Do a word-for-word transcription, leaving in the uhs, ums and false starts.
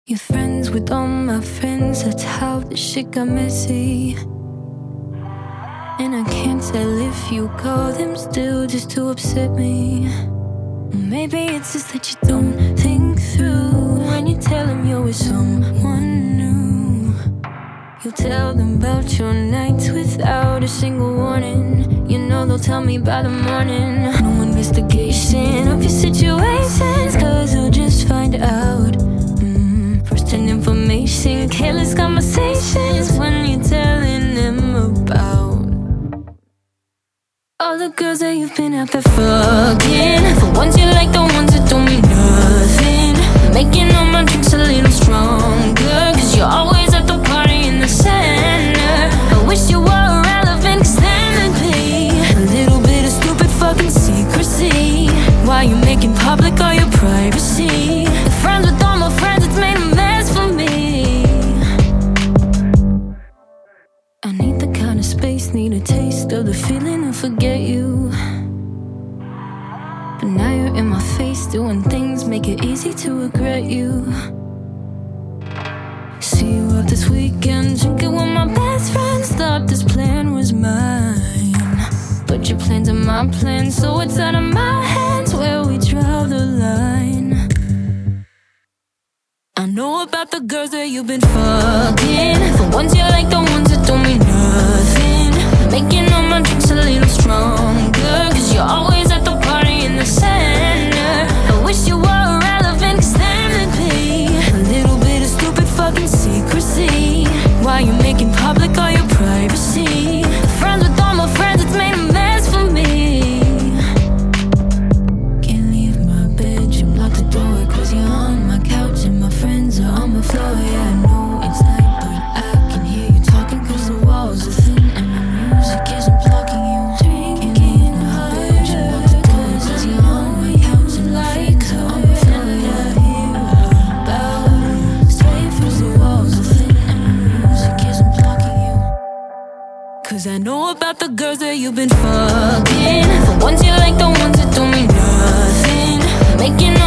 You're friends with all my friends, that's how the shit got messy. And I can't tell if you call them still just to upset me. Maybe it's just that you don't think through when you tell them you're with someone new. You'll tell them about your nights without a single warning. You know they'll tell me by the morning. No investigation of your situations, cause you'll just find out. mm, First-hand information, careless conversations when you're telling them about all the girls that you've been out there fucking. The ones you like, the ones that don't mean nothing. Making all my drinks a little stronger, cause you're always at the party in the center. I wish you were irrelevant, cause then there'd be a little bit of stupid fucking secrecy. Why you making public all your privacy? Friends with all my friends, it's made a mess for me. I need the kind of space, need a taste of the feeling of forget you. But now you're in my face, doing things make it easy to regret you. See you up this weekend, drinking with my best friends. Thought this plan was mine, but your plans are my plans, so it's out of my hands where we draw the line. I know about the girls that you've been fucking, the ones you like, the ones that don't mean nothing. Making all my drinks a little stronger, cause you're always at the party in the center. I wish you were irrelevant, cause then there'd be a little bit of stupid fucking secrecy. Why you making public all your privacy? Friends with all my friends, it's made a mess for me. Can't leave my bedroom, lock the door, cause you're on my couch and my friends are on my floor. Yeah, I know it's night, but I can hear you talking, cause the walls are thin and my music isn't blocking you. Drinking in my bedroom, lock the door, cause you're on my couch and my friends are on my floor. Yeah, I hear about it. Straight through the walls are thin and my music isn't blocking you. Cause I know about the girls that you've been fucking, the ones you like, the ones that don't mean nothing. Making